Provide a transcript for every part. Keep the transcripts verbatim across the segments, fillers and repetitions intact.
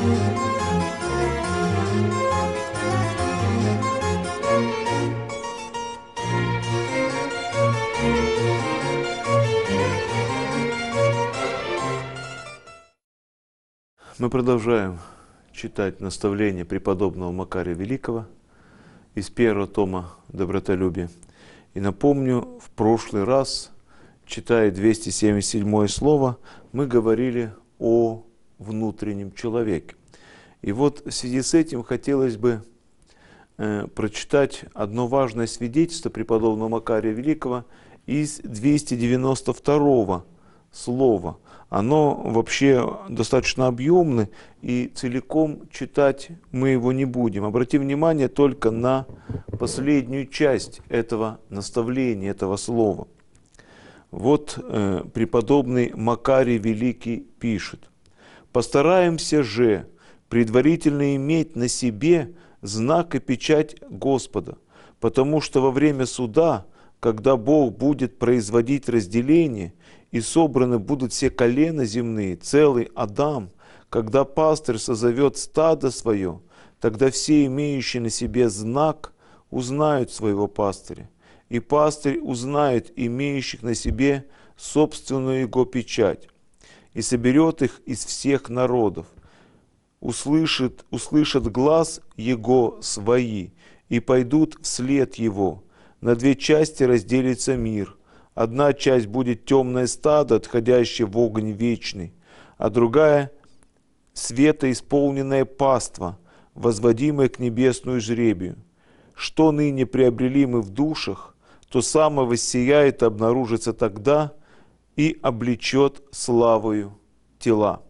Мы продолжаем читать наставления преподобного Макария Великого из первого тома «Добротолюбие». И напомню, в прошлый раз, читая двести семьдесят седьмое слово, мы говорили о внутреннем человеке. И вот в связи с этим хотелось бы э, прочитать одно важное свидетельство преподобного Макария Великого из двухсот девяносто второго слова. Оно вообще достаточно объемно, и целиком читать мы его не будем. Обратим внимание только на последнюю часть этого наставления, этого слова. Вот э, преподобный Макарий Великий пишет: «Постараемся же предварительно иметь на себе знак и печать Господа, потому что во время суда, когда Бог будет производить разделение, и собраны будут все колена земные, целый Адам, когда пастырь созовет стадо свое, тогда все, имеющие на себе знак, узнают своего пастыря, и пастырь узнает имеющих на себе собственную его печать, и соберет их из всех народов, услышит, услышат глаз его свои, и пойдут вслед его. На две части разделится мир. Одна часть будет темное стадо, отходящее в огонь вечный, а другая — светоисполненная паства, возводимая к небесную жребию. Что ныне приобрели мы в душах, то само воссияет и обнаружится тогда и облечет славою тела».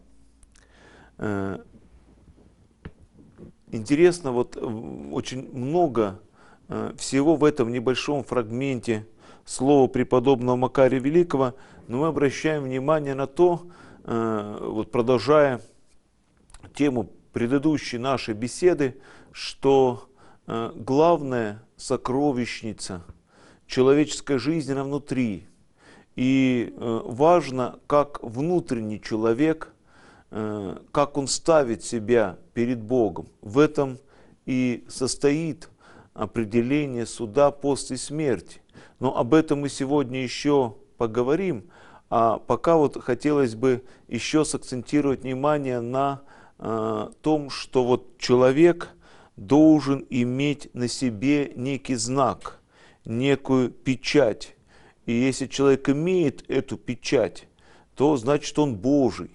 Интересно, вот очень много всего в этом небольшом фрагменте слова преподобного Макария Великого, но мы обращаем внимание на то, вот продолжая тему предыдущей нашей беседы, что главная сокровищница человеческой жизни она внутри. И важно, как внутренний человек, как он ставит себя перед Богом. В этом и состоит определение суда после смерти. Но об этом мы сегодня еще поговорим. А пока вот хотелось бы еще сакцентировать внимание на э, том, что вот человек должен иметь на себе некий знак, некую печать. И если человек имеет эту печать, то значит он Божий.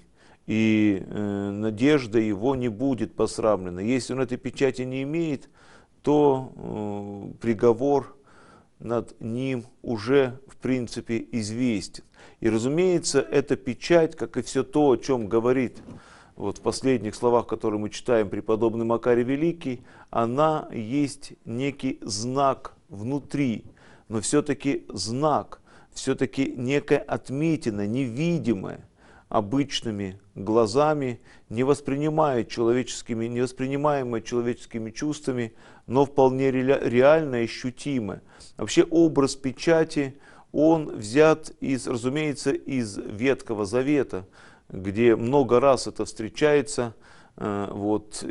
И э, надежда его не будет посрамлена. Если он этой печати не имеет, то э, приговор над ним уже, в принципе, известен. И, разумеется, эта печать, как и все то, о чем говорит вот в последних словах, которые мы читаем, преподобный Макарий Великий, она есть некий знак внутри, но все-таки знак, все-таки некая отметина, невидимая обычными глазами, не воспринимая человеческими, не воспринимаемая человеческими чувствами, но вполне реально ощутимая. Вообще образ печати, он взят, из, разумеется, из Ветхого Завета, где много раз это встречается. Вот,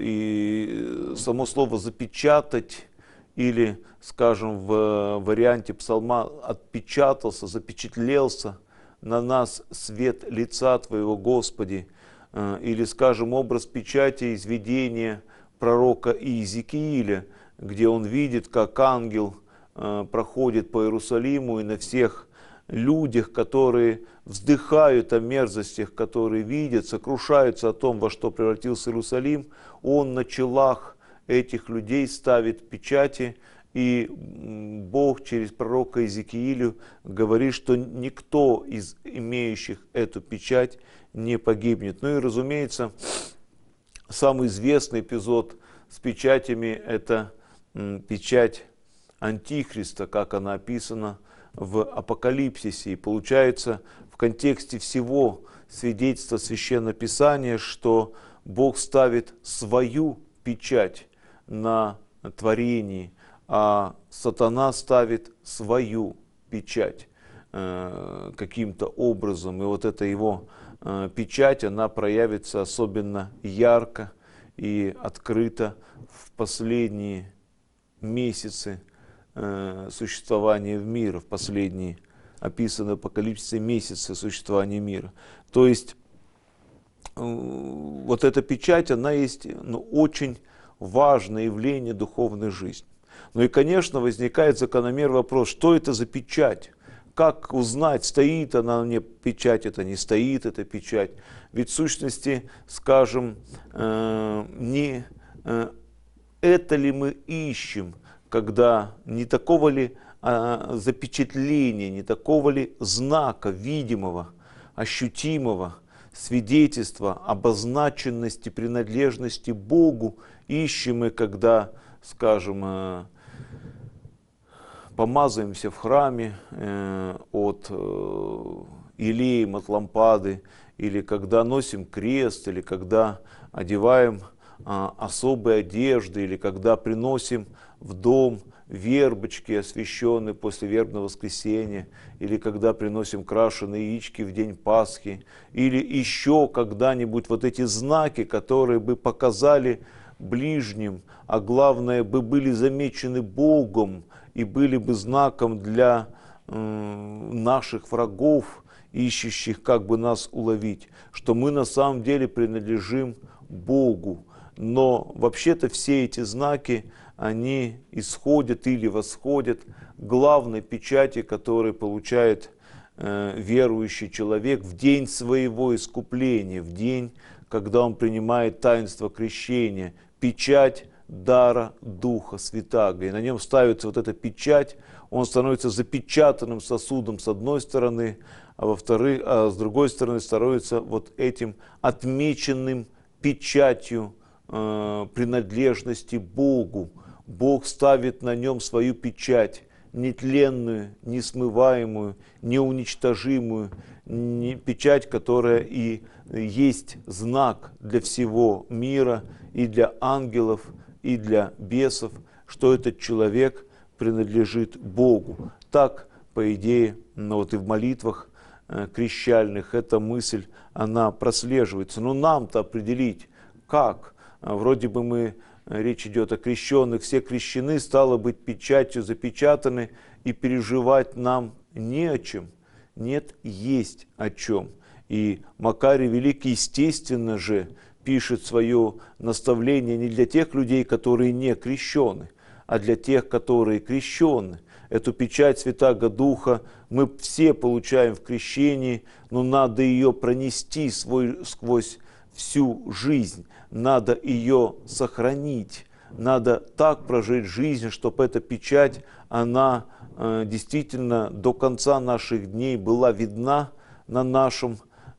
и само слово «запечатать» или, скажем, в варианте псалма «отпечатался», «запечатлелся на нас свет лица Твоего, Господи», или, скажем, образ печати из видения пророка Иезекииля, где он видит, как ангел проходит по Иерусалиму, и на всех людях, которые вздыхают о мерзостях, которые видят, сокрушаются о том, во что превратился Иерусалим, он на челах этих людей ставит печати, и Бог через пророка Иезекиилю говорит, что никто из имеющих эту печать не погибнет. Ну и, разумеется, самый известный эпизод с печатями – это печать Антихриста, как она описана в Апокалипсисе. И получается, в контексте всего свидетельства Священного Писания, что Бог ставит свою печать на творении, а сатана ставит свою печать э, каким-то образом. И вот эта его э, печать, она проявится особенно ярко и открыто в последние месяцы э, существования мира, в последние описанные в Апокалипсисе месяцы существования мира. То есть э, вот эта печать, она есть, ну, очень важное явление духовной жизни. Ну и, конечно, возникает закономерный вопрос, что это за печать? Как узнать, стоит она на мне печать, это не стоит эта печать? Ведь в сущности, скажем, э, не э, это ли мы ищем, когда не такого ли э, запечатления, не такого ли знака видимого, ощутимого, свидетельства обозначенности, принадлежности Богу ищем мы, когда, скажем, э, помазываемся в храме э, от э, илеем, от лампады, или когда носим крест, или когда одеваем э, особые одежды, или когда приносим в дом вербочки, освященные после вербного воскресенья, или когда приносим крашеные яички в день Пасхи, или еще когда-нибудь вот эти знаки, которые бы показали ближним, а главное бы были замечены Богом и были бы знаком для э, наших врагов, ищущих как бы нас уловить, что мы на самом деле принадлежим Богу. Но вообще-то все эти знаки, они исходят или восходят главной печати, которую получает э, верующий человек в день своего искупления, в день, когда он принимает таинство крещения, печать дара Духа Святаго. И на нем ставится вот эта печать, он становится запечатанным сосудом с одной стороны, а, во-вторых, а с другой стороны становится вот этим отмеченным печатью э, принадлежности Богу. Бог ставит на нем свою печать, нетленную, несмываемую, неуничтожимую, не, печать, которая и есть знак для всего мира, и для ангелов, и для бесов, что этот человек принадлежит Богу. Так, по идее, ну вот и в молитвах э, крещальных эта мысль, она прослеживается. Но нам-то определить, как? Вроде бы мы, речь идет о крещенных, все крещены, стало быть, печатью запечатаны, и переживать нам не о чем. Нет, есть о чем. И Макарий Великий, естественно же, пишет свое наставление не для тех людей, которые не крещены, а для тех, которые крещены. Эту печать Святаго Духа мы все получаем в крещении, но надо ее пронести свой, сквозь всю жизнь, надо ее сохранить, надо так прожить жизнь, чтобы эта печать, она э, действительно до конца наших дней была видна на нашем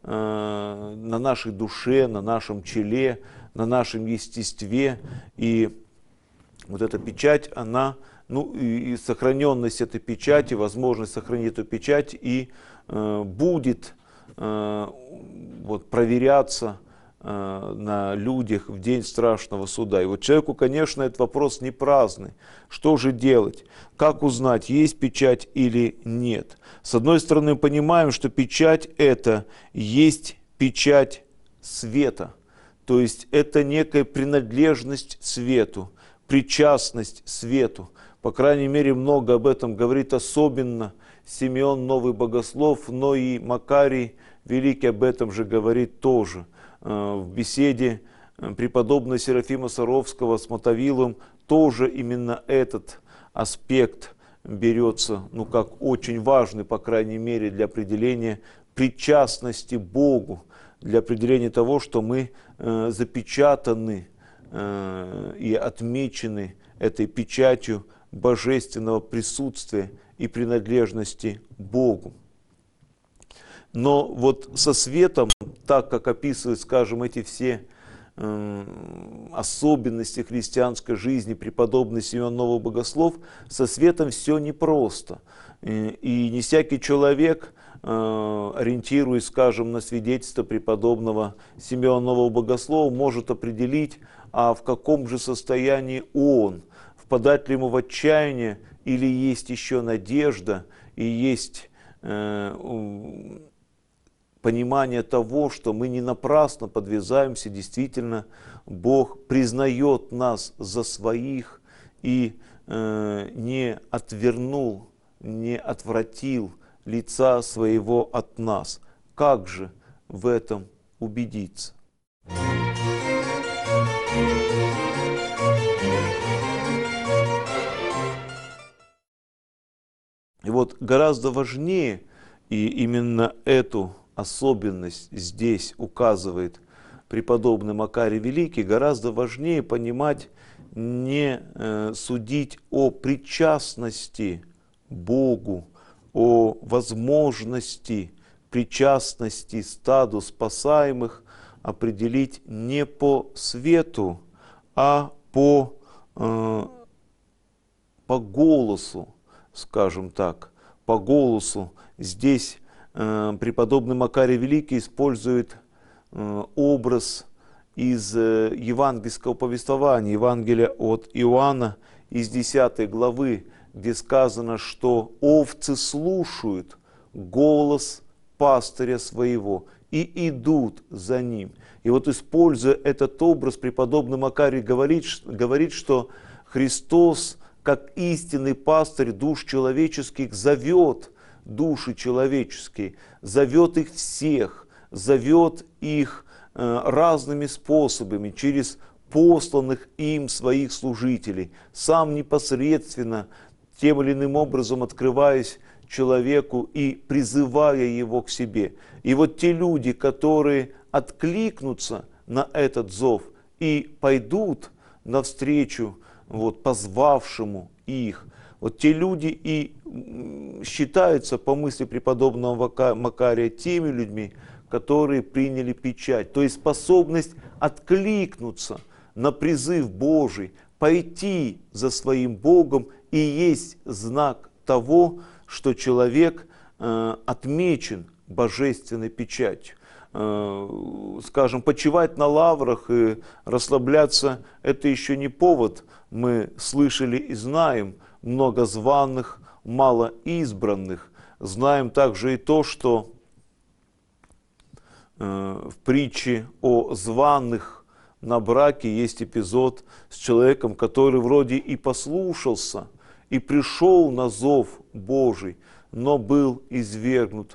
на нашей душе, на нашем челе, на нашем естестве. И вот эта печать, она, ну и сохраненность этой печати, возможность сохранить эту печать и э, будет э, вот, проверяться э, на людях в день страшного суда. И вот человеку, конечно, этот вопрос не праздный. Что же делать? Как узнать, есть печать или нет? С одной стороны, понимаем, что печать это есть печать света. То есть это некая принадлежность свету, причастность свету. По крайней мере, много об этом говорит особенно Симеон Новый Богослов, но и Макарий Великий об этом же говорит тоже. В беседе преподобного Серафима Саровского с Мотовиловым тоже именно этот аспект берется, ну, как очень важный, по крайней мере, для определения причастности Богу, для определения того, что мы э, запечатаны э, и отмечены этой печатью божественного присутствия и принадлежности Богу. Но вот со светом, так как описывают, скажем, эти все особенности христианской жизни преподобный Симеон Новый Богослов, со светом все непросто. И не всякий человек, ориентируясь, скажем, на свидетельство преподобного Симеона Нового Богослова, может определить, а в каком же состоянии он, впадать ли ему в отчаяние, или есть еще надежда, и есть понимание того, что мы не напрасно подвязаемся, действительно, Бог признает нас за своих и э, не отвернул, не отвратил лица своего от нас. Как же в этом убедиться? И вот гораздо важнее, и именно эту особенность здесь указывает преподобный Макарий Великий, гораздо важнее понимать, не э, судить о причастности Богу, о возможности причастности стаду спасаемых определить не по свету, а по, э, по голосу, скажем так, по голосу. Здесь э, преподобный Макарий Великий использует э, образ из э, евангельского повествования, Евангелия от Иоанна из десятой главы, где сказано, что овцы слушают голос пастыря своего и идут за ним. И вот, используя этот образ, преподобный Макарий говорит, говорит, что Христос, как истинный пастырь душ человеческих, зовет души человеческие, зовет их всех, зовет их э, разными способами, через посланных им своих служителей, сам непосредственно, тем или иным образом открываясь человеку и призывая его к себе. И вот те люди, которые откликнутся на этот зов и пойдут навстречу вот, позвавшему их, вот те люди и считаются, по мысли преподобного Макария, теми людьми, которые приняли печать. То есть способность откликнуться на призыв Божий, пойти за своим Богом и есть знак того, что человек э, отмечен божественной печатью. Э, скажем, почивать на лаврах и расслабляться – это еще не повод. Мы слышали и знаем много званых, мало избранных. Знаем также и то, что э, в притче о званых на браке есть эпизод с человеком, который вроде и послушался, и пришел на зов Божий, но был извергнут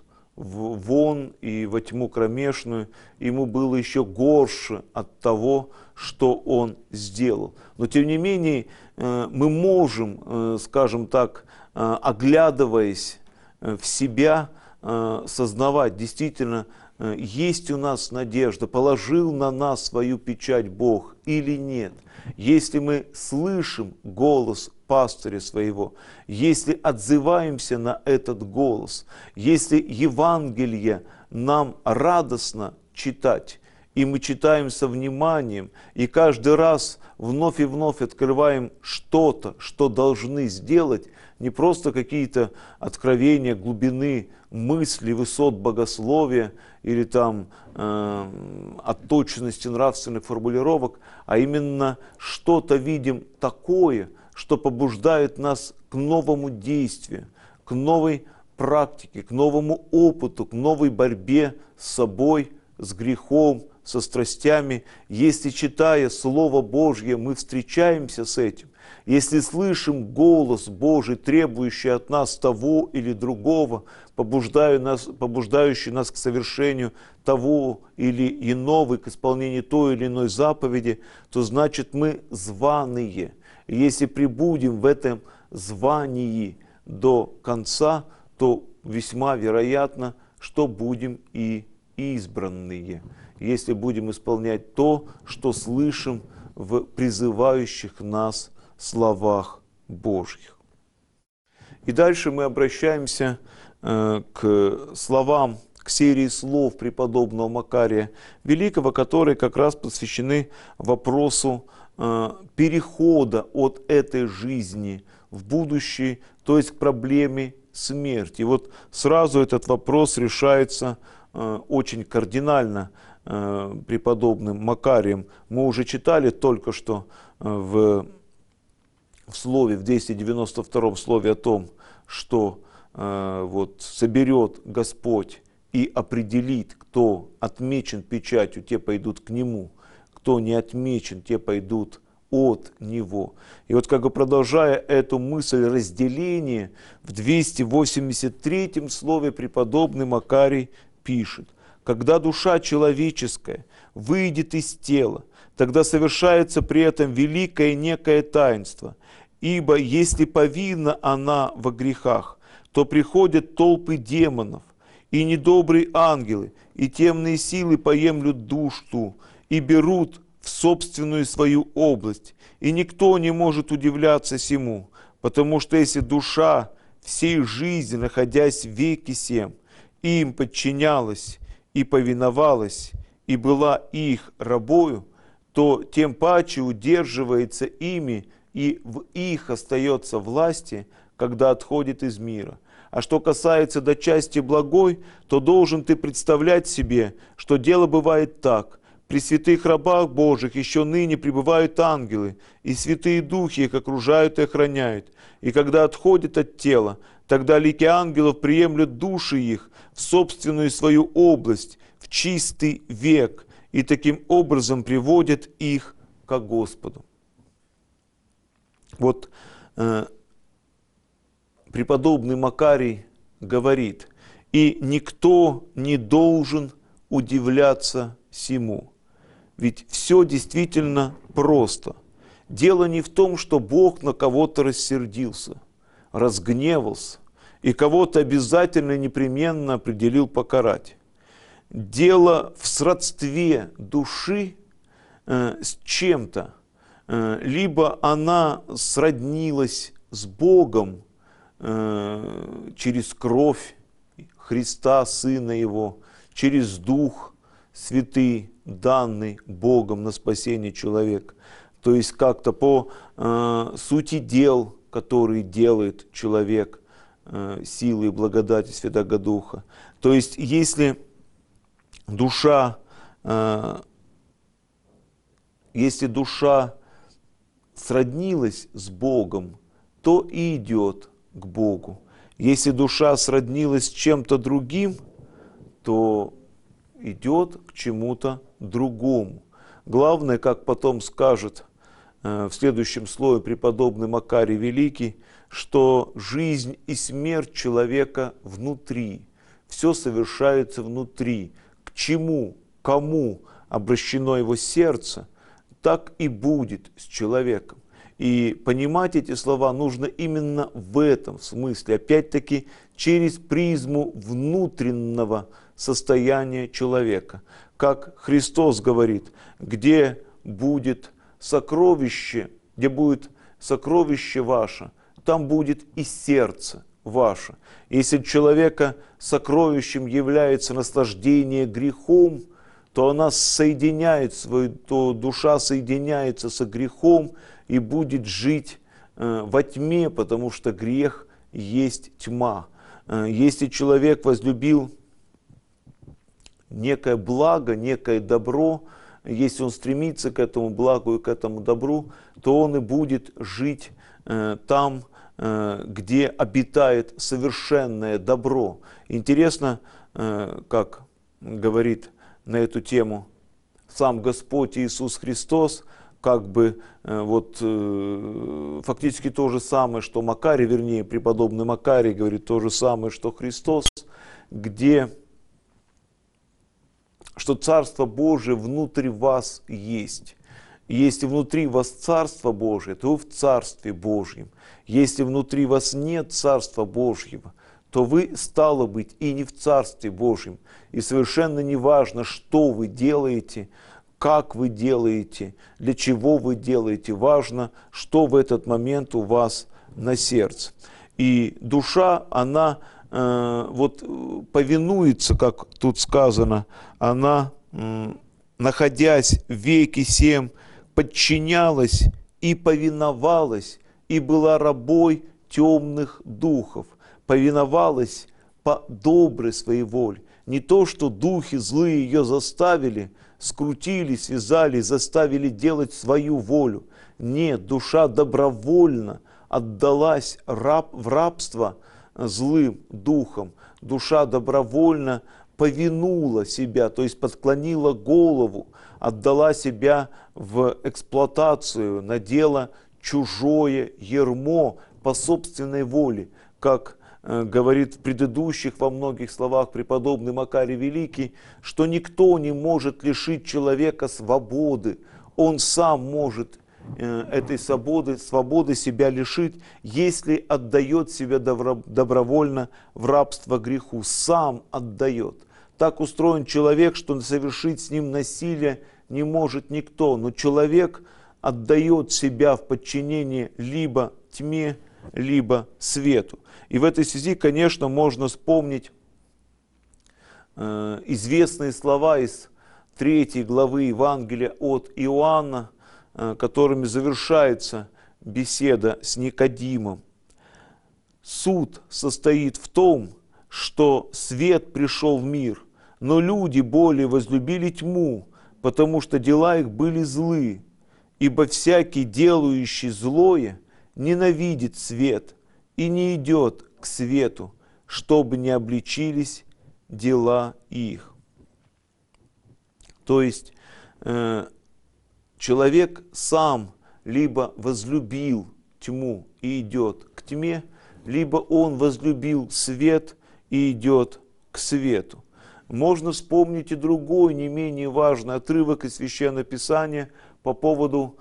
вон и во тьму кромешную, ему было еще горше от того, что он сделал. Но тем не менее мы можем, скажем так, оглядываясь в себя, сознавать, действительно, есть у нас надежда, положил на нас свою печать Бог или нет. Если мы слышим голос пастыря своего, если отзываемся на этот голос, если Евангелие нам радостно читать, и мы читаем со вниманием, и каждый раз вновь и вновь открываем что-то, что должны сделать, не просто какие-то откровения глубины мысли, высот богословия или там э, отточенности нравственных формулировок, а именно что-то видим такое, что побуждает нас к новому действию, к новой практике, к новому опыту, к новой борьбе с собой, с грехом, со страстями. Если, читая Слово Божье, мы встречаемся с этим, если слышим голос Божий, требующий от нас того или другого, побуждающий нас, побуждающий нас к совершению того или иного, к исполнению той или иной заповеди, то значит мы званые. И если пребудем в этом звании до конца, то весьма вероятно, что будем и избранные, если будем исполнять то, что слышим в призывающих нас словах Божьих. И дальше мы обращаемся э, к словам, к серии слов преподобного Макария Великого, которые как раз посвящены вопросу э, перехода от этой жизни в будущее, то есть к проблеме смерти. И вот сразу этот вопрос решается э, очень кардинально э, преподобным Макарием. Мы уже читали только что э, в в слове, в двести девяносто втором слове о том, что э, вот соберет Господь и определит, кто отмечен печатью, те пойдут к нему, кто не отмечен, те пойдут от него. И вот как бы продолжая эту мысль разделения, в двести восемьдесят третьем слове преподобный Макарий пишет: когда душа человеческая выйдет из тела, тогда совершается при этом великое некое таинство. Ибо если повинна она во грехах, то приходят толпы демонов, и недобрые ангелы, и темные силы поемлют душу, и берут в собственную свою область. И никто не может удивляться сему, потому что если душа всей жизни, находясь в веке сем, им подчинялась и повиновалась, и была их рабою, то тем паче удерживается ими, и в их остается власти, когда отходит из мира. А что касается до части благой, то должен ты представлять себе, что дело бывает так. При святых рабах Божьих еще ныне пребывают ангелы, и святые духи их окружают и охраняют. И когда отходят от тела, тогда лики ангелов приемлют души их в собственную свою область, в чистый век, и таким образом приводят их ко Господу. Вот э, преподобный Макарий говорит: и никто не должен удивляться сему. Ведь все действительно просто. Дело не в том, что Бог на кого-то рассердился, разгневался, и кого-то обязательно непременно определил покарать. Дело в сродстве души э, с чем-то. Э, либо она сроднилась с Богом э, через кровь Христа, Сына Его, через Дух Святый, данный Богом на спасение человека. То есть как-то по э, сути дел, которые делает человек э, силой и благодати Святого Духа. То есть если душа, э, если душа сроднилась с Богом, то и идет к Богу. Если душа сроднилась с чем-то другим, то идет к чему-то другому. Главное, как потом скажет э, в следующем слое преподобный Макарий Великий, что жизнь и смерть человека внутри. Все совершается внутри. К чему, кому обращено его сердце, так и будет с человеком. И понимать эти слова нужно именно в этом смысле, опять-таки через призму внутреннего состояния человека. Как Христос говорит: где будет сокровище, где будет сокровище ваше, там будет и сердце ваше. Если человека сокровищем является наслаждение грехом, то она соединяет свою, то душа соединяется со грехом и будет жить э, во тьме, потому что грех есть тьма. Э, если человек возлюбил некое благо, некое добро, если он стремится к этому благу и к этому добру, то он и будет жить э, там, э, где обитает совершенное добро. Интересно, э, как говорит на эту тему сам Господь Иисус Христос, как бы э, вот э, фактически то же самое, что Макарий, вернее, преподобный Макарий говорит то же самое, что Христос, где что Царство Божие внутри вас есть. И если внутри вас Царство Божие, то вы в Царстве Божьем. Если внутри вас нет Царства Божьего, то вы, стало быть, и не в Царстве Божьем. И совершенно не важно, что вы делаете, как вы делаете, для чего вы делаете. Важно, что в этот момент у вас на сердце. И душа, она э, вот повинуется, как тут сказано, она, э, находясь в веке сем, подчинялась и повиновалась, и была рабой темных духов. Повиновалась по доброй своей воле. Не то, что духи злые ее заставили, скрутили, связали, заставили делать свою волю. Нет, душа добровольно отдалась раб, в рабство злым духам. Душа добровольно повинула себя, то есть подклонила голову, отдала себя в эксплуатацию, надела чужое ярмо по собственной воле, как э, говорит в предыдущих во многих словах преподобный Макарий Великий, что никто не может лишить человека свободы, он сам может э, этой свободы, свободы себя лишить, если отдает себя добро, добровольно в рабство греху, сам отдает. Так устроен человек, что совершить с ним насилие не может никто, но человек отдает себя в подчинение либо тьме, либо свету. И в этой связи, конечно, можно вспомнить э, известные слова из третьей главы Евангелия от Иоанна, э, которыми завершается беседа с Никодимом. Суд состоит в том, что свет пришел в мир, но люди более возлюбили тьму, потому что дела их были злы. Ибо всякий, делающий злое, ненавидит свет и не идет к свету, чтобы не обличились дела их. То есть э, человек сам либо возлюбил тьму и идет к тьме, либо он возлюбил свет и идет к свету. Можно вспомнить и другой, не менее важный отрывок из Священного Писания, по поводу,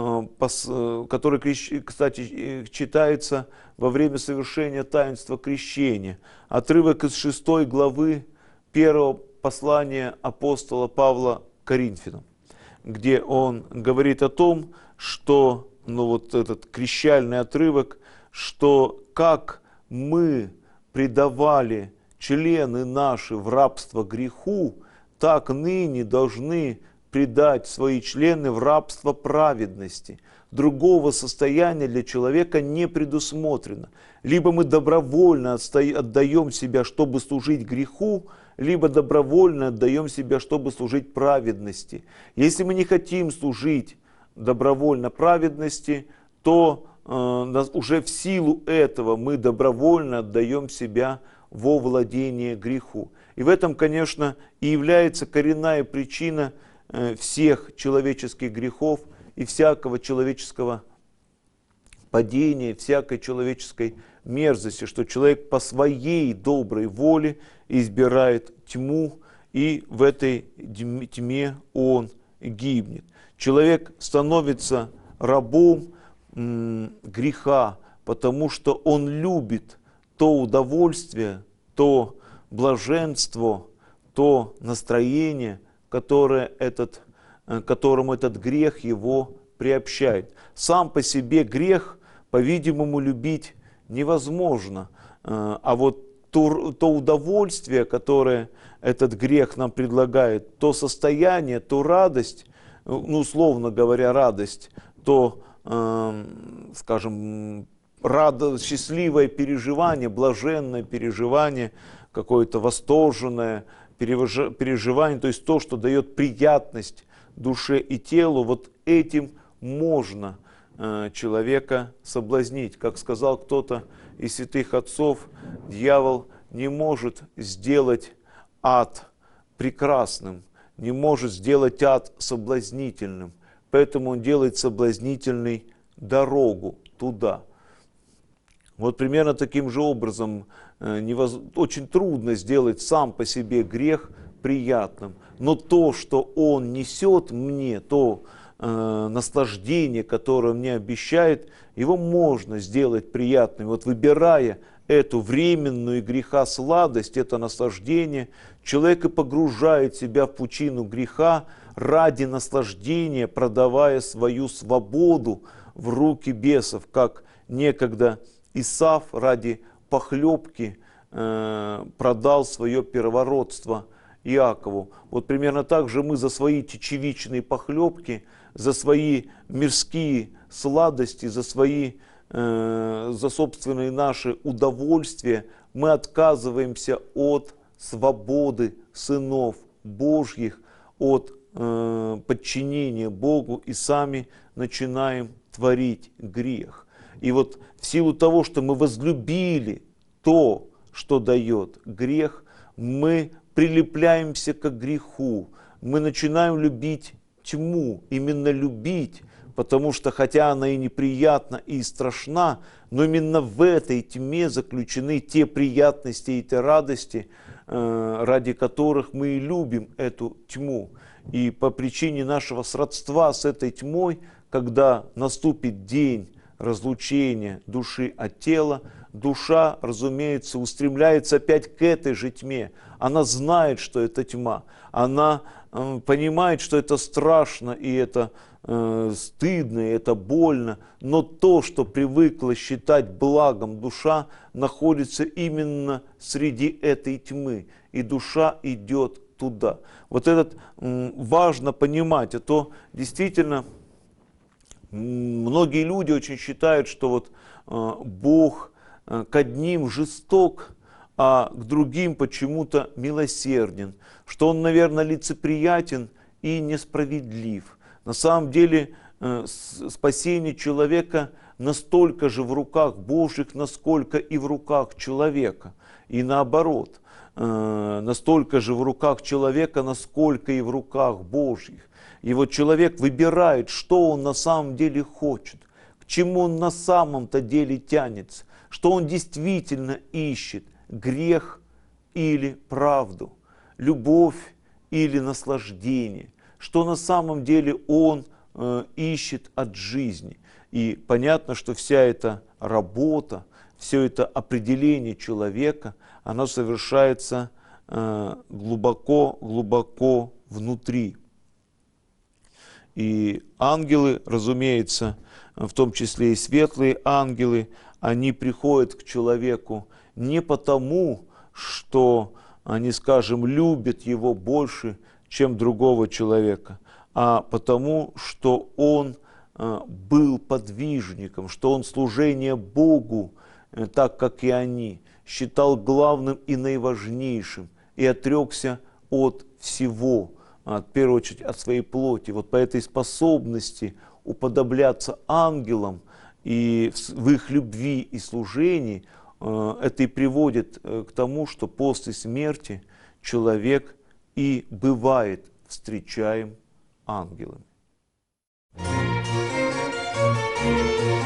который, кстати, читается во время совершения таинства крещения. Отрывок из шестой главы первого послания апостола Павла к Коринфянам, где он говорит о том, что, ну вот этот крещальный отрывок, что как мы предавали члены наши в рабство греху, так ныне должны предать свои члены в рабство праведности. Другого состояния для человека не предусмотрено. Либо мы добровольно отдаем себя, чтобы служить греху, либо добровольно отдаем себя, чтобы служить праведности. Если мы не хотим служить добровольно праведности, то э, уже в силу этого мы добровольно отдаем себя во владение греху. И в этом, конечно, и является коренная причина всех человеческих грехов и всякого человеческого падения, всякой человеческой мерзости, что человек по своей доброй воле избирает тьму, и в этой тьме он гибнет. Человек становится рабом м, греха, потому что он любит то удовольствие, то блаженство, то настроение, которое этот, которому этот грех его приобщает. Сам по себе грех, по-видимому, любить невозможно. А вот то, то удовольствие, которое этот грех нам предлагает, то состояние, то радость, ну, условно говоря, радость, то, э, скажем, радость, счастливое переживание, блаженное переживание, какое-то восторженное переживание, то есть то, что дает приятность душе и телу, вот этим можно э, человека соблазнить. Как сказал кто-то из святых отцов, дьявол не может сделать ад прекрасным, не может сделать ад соблазнительным, поэтому он делает соблазнительной дорогу туда. Вот примерно таким же образом э, невоз... очень трудно сделать сам по себе грех приятным, но то, что он несет мне, то э, наслаждение, которое мне обещает, его можно сделать приятным. Вот выбирая эту временную греха сладость, это наслаждение, человек и погружает себя в пучину греха ради наслаждения, продавая свою свободу в руки бесов, как некогда Исав ради похлебки э, продал свое первородство Иакову. Вот примерно так же мы за свои течевичные похлебки, за свои мирские сладости, за свои, э, за собственные наши удовольствия мы отказываемся от свободы сынов Божьих, от э, подчинения Богу и сами начинаем творить грех. И вот в силу того, что мы возлюбили то, что дает грех, мы прилепляемся к греху, мы начинаем любить тьму, именно любить, потому что хотя она и неприятна, и страшна, но именно в этой тьме заключены те приятности и те радости, ради которых мы и любим эту тьму. И по причине нашего сродства с этой тьмой, когда наступит день разлучения души от тела, душа, разумеется, устремляется опять к этой же тьме. Она знает, что это тьма. Она э, понимает, что это страшно, и это э, стыдно, и это больно. Но то, что привыкла считать благом душа, находится именно среди этой тьмы. И душа идет туда. Вот это э, важно понимать. А то действительно многие люди очень считают, что вот э, Бог к одним жесток, а к другим почему-то милосерден, что он, наверное, лицеприятен и несправедлив. На самом деле спасение человека настолько же в руках Божьих, насколько и в руках человека. И наоборот, настолько же в руках человека, насколько и в руках Божьих. И вот человек выбирает, что он на самом деле хочет, к чему он на самом-то деле тянется, что он действительно ищет: грех или правду, любовь или наслаждение, что на самом деле он э, ищет от жизни. И понятно, что вся эта работа, все это определение человека, оно совершается глубоко-глубоко э, внутри. И ангелы, разумеется, в том числе и светлые ангелы, они приходят к человеку не потому, что они, скажем, любят его больше, чем другого человека, а потому, что он был подвижником, что он служение Богу, так как и они, считал главным и наиважнейшим, и отрекся от всего, в первую очередь от своей плоти. Вот по этой способности уподобляться ангелам и в их любви и служении, это и приводит к тому, что после смерти человек и бывает встречаем ангелами.